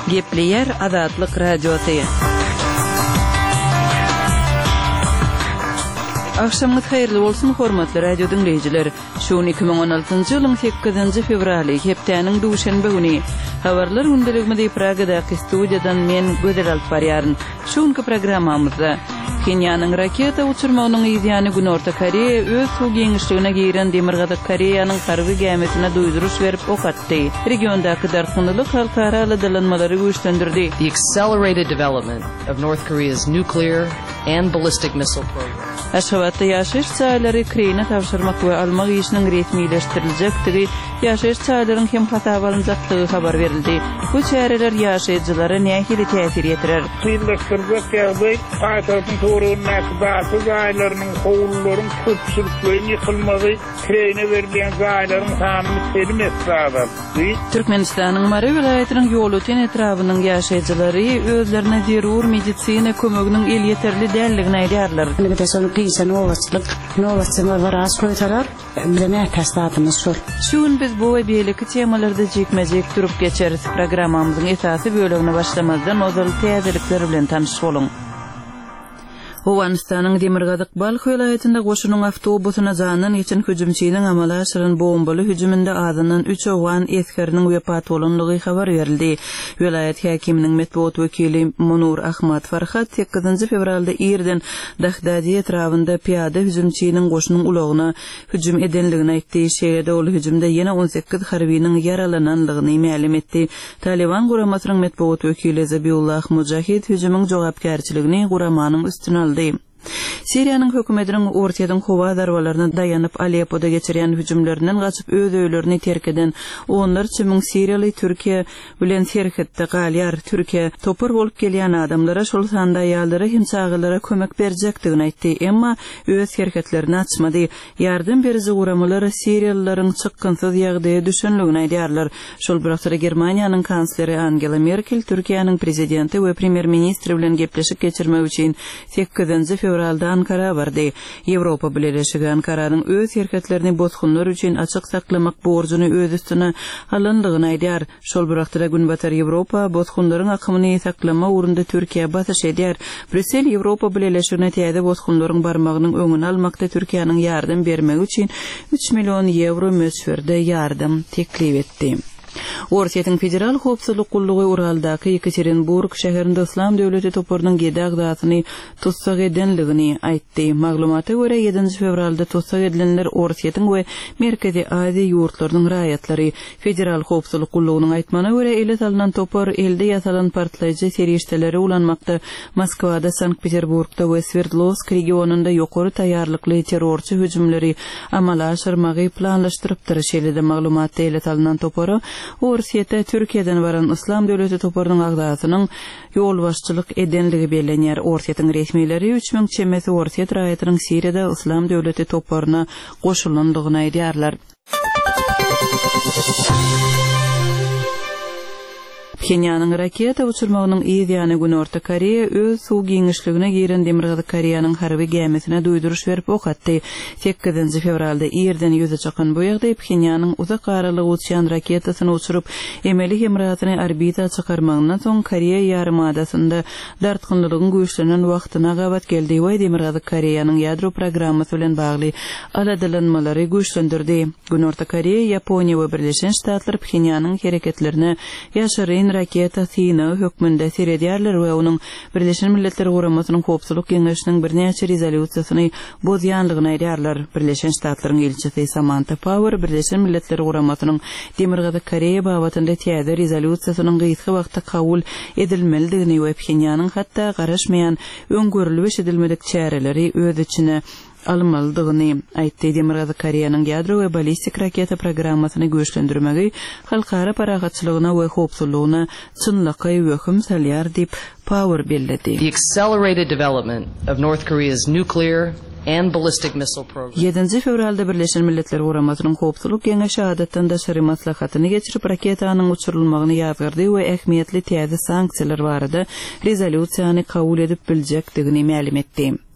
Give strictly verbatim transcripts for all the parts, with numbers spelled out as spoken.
Gepleyer Azatlyk Radiosu. Akşamınız hayırlı olsun hormatly radio dinleyijiler. Şu iki bin on altıncı ýylyň sekizinji fevraly hepdeniň duşanbe güni habarlar gündeliginde Pragada studiýadan men gödel alyp barýaryn. Şuňky programmamyzda Kenyanyň raketa uçurmagynyň ýa-ni Günorta Koreýa öz suw geňişligine giren Demirgazyk Koreýanyň harby gemisine duýduruş berip okatdy. Regiondaky darkynlyk halkara aladalanmalary güýçlendirdi. The accelerated development of North Korea's nuclear and ballistic missile program. Aşgabatda ýaşaýyş çaýlary Ukraina tapşyrmak we almak işiniň resmileşdiriljekdigi, ýaşaýyş çaýlaryň hem hata alınjakdygy habar berildi. Bu çäreler ýaşaýjylara nähili täsir ýetirer? Kıyınlaştıracak ýagdaý, Atatürk'ün toruğundan batı gaýlarynyň howlullaryň köpçülikleri yıkılmagy, Ukraina berilen gaýlaryň sanyny selim etdiler. Türkmenistanyň Mary vilayatynyň ýolutyň etrabynyň ýaşaýjylary özlerine zerur medisina kömeginiň el ýeterli dälligini aýdýarlar. Kıysan ovaçlık, ovaçlıma var askoytalar, bilene tastatımız şol. Şuun biz bu ve birlikte temalarda jekmejek durup geçeriz. Programmamızın esasy bölümine başlamazdan ozaly täzelikler bilen tanış bolun. Owganistanyň Demirgazyk Balk vilayatynda goşunyň awtobusuna zanyň geçen hüjümçiniň amala aşyran bombaly hüjüminde adynyň üç owgan eskeriniň wepat bolanlygy habar berildi. Vilayat häkiminiň medeniýet wekili Munur Ahmad Farhat sekizinji fevralda ýerden Dagdadi etrafynda piýada hüjümçiniň goşunyň ulagyna hüjüm edenligini aýtdy. Şeýlede ol hüjümde ýene on sekiz harbiyniň yaralananlygyny ma'lum etdi. Taliban guramasynyň medeniýet wekili Zabiullah Mujahid hüjümüň jogapkärçiligini guramanyň üstüne aldy. Siriýanyň hökümetiniň ortadan howa darwalaryna daýanyp Aleppoda geçirýän hüjümlerinden gaçyp öz öýlerini terk eden onlar çymiň Siriýaly Türkiýe bilen serhetde galýar. Türkiýe topur bolup gelýän adamlara şol sanda ýalylara hem çağılara kömek berjekdigini aýtdy. Emma öz serhetlerini açmady. Ýardym berici guramalar Siriýalylaryň çykgynsyz ýagdaýa düşenligini aýdýarlar. Şol birakda Germaniýanyň kansleri Angela Merkel Türkiýanyň prezidenti we premier ministri bilen gepleşik geçirmek üçin sekizinji fevralda Ankara bardy. Ýewropa Birleşigi Ankaranyň öz serhetlerini bozgunlar üçin açyk saklamak borjyny öz üstüne alandygyny aýdýar. Şol birakda günbatar Ýewropa bozgunlaryň akymyny saklama urunda Türkiýe batyş edýär. Brüssel Ýewropa Birleşigine täze bozgunlaryň barmagynyň öňüni almakda Türkiýanyň ýardym bermegi üçin üç million euro möçberde ýardym teklip etdi. Ortaýyň federal howpsuzlyk gullugy Uraldaky Yekaterinburg şäherinde Islam döwleti topurynyň gede agdatyny tutsak edenligini aýtdy. Maglumata görä ýedinji fevralda tutsak edilenler Ortaýyň we Merkezi Aziýa ýurtlarynyň raýatlary. Federal howpsuzlyk gullugynyň aýtmana görä ele salynan topar elde ýasalan partlaýjy serýeşdeleri ulanmakda. Moskwada, Sankt-Peterburgda we Sverdlovsk regionunda ýokary taýýarlykly terrorçy hüjümleri amala aşyrmagy planlaşdyrypdyr. Şeýlede maglumatda ele salynan topary Ortaýyda Türkiýeden baran Islam döwleti toparynyň agdatynyň ýol başçylyk edenligi bellenýär. Ortaýyň resmileri üç ming çemesi Ortaýy raýatynyň Siriýada Islam döwleti toparyna goşulandygyny aýdýarlar. Kenyanyň raketa uçurmagynyň ýa-ni Günorta Koreýa öz suw geňişligine giren Demirgazyk Koreýanyň harby gemisine duýduruş berip okatdy. sekizinji fevralda ýerden ýüze çakan bu ýagdaý Kenyanyň uzak garalygy uçýan raketasyny uçurup emeli hemratyny orbita çykarmagyndan soň Koreýa ýarymadasyna dartgynlygyň güýçlenen wagtyna gabat geldi we Demirgazyk Koreýanyň ýadro programmasy bilen bagly aladalanmalary güýçlendirdi. Günorta Koreýa, Ýaponiýa we Birleşen Ştatlar Kenyanyň hereketlerini ýaşaryn raketa syny hökmünde seredýärler we onuň Birleşen Milletler Guramasynyň howpsuzlyk geňeşiniň birnäçe rezolýusiýasyny bozýanlygyny aýdýarlar. Birleşen Ştatlaryň elçisi Samantha Power Birleşen Milletler Guramasynyň Demirgazyk Koreýa babatynda täze rezolýusiýasynyň gyýsy wagtda kabul edilmelidigini we Pxenyanyň hatda garaşmaýan öňgörülip edilmedik çäreleri öz içine almalydygyny aýtdy. Demirgazyk Koreýanyň ýadro we ballistik raketa programmasyny güýçlendirmegi halkara paragatçylygyna we howpsuzlygyna çynlykly wöküm salýar diýip Power belledi. The accelerated development of North Korea's nuclear and ballistic missile program. ýedinji fevralda Birleşen Milletler Guramasynyň howpsuzlyk geňeşi adatdan da şery maslahatyny geçirip raketanyň uçurulmagyny ýazgyrdy we ähmiýetli täze sanksiýalar barada rezolýusiýany kabul edip biljekdigini ma'lum etdi.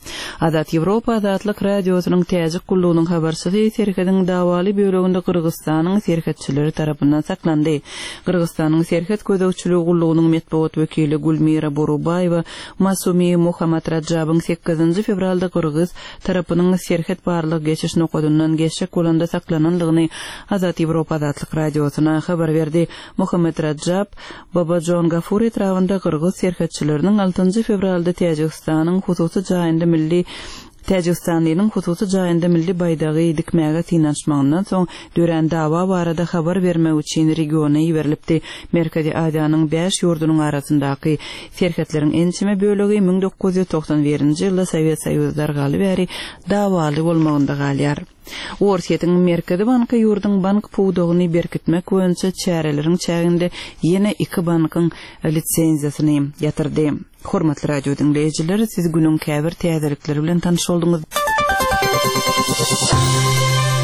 Azat Evropa Azatlyk Radiosynyň täzik gullugynyň habarçysy serhetiň dawaly böleginde Kyrgyzstanyň serhetçileri tarapyndan saklandy. Kyrgyzstanyň serhet gözegçiligi gullugynyň metbuat wekili Gulmira Borubayewa Masumi Muhammad Rajabyň sekizinji fevralda Kyrgyz tarapynyň serhet barlyk geçiş nokodundan geçek bolanda saklananlygyny Azat Evropa Azatlyk Radiosyna habar berdi. Muhammad Rajab Babajon Gafur etrafında Kyrgyz serhetçileriniň altynji fevralda Täjikistanyň hususy jaýynda milli Täjikistanyň hususy jaýynda milli baydagy dikmäge tinançmagyndan soň dören dawa barada habar bermek üçin regiona ýeberilipdi. Merkezi Aziýanyň beş ýurdunyň arasyndaky serhetleriň ençime bölegi ming dokuz ýüz toksan birinji ýylda Sowet Soýuzylar galy bäri dawaly bolmagynda galýar. Orsiýetiň Merkezi banky ýurduň bank puwdugyny berkitmek boýunça çäreleriň çäginde ýene iki bankyň litsenziýasyny ýatyrdy. Hormatly radio dinleýijiler, siz günüň käbir täzelikleri bilen tanyş bolduňyz.